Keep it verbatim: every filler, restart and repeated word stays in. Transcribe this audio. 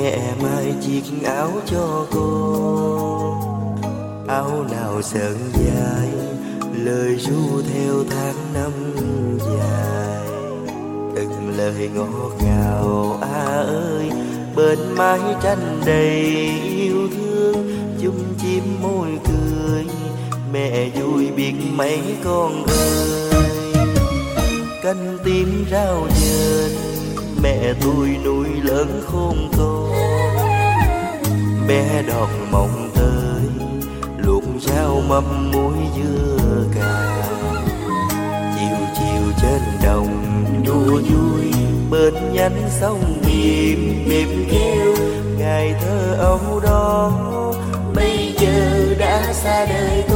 Mẹ mai chiếc áo cho con, áo nào sờn dài, lời ru theo tháng năm dài. Từng lời ngọt ngào a ơi, bên mái tranh đầy yêu thương, chung chim môi cười, mẹ vui biết mấy con ơi. Canh tím rau dền, mẹ tôi nuôi lớn khôn con. Bé đọt mộng tới, luộc rau mắm muối dưa cà. Chiều chiều trên đồng đua vui, bên nhánh sông mềm mềm kêu. Ngày thơ ấu đó bây giờ đã xa đời.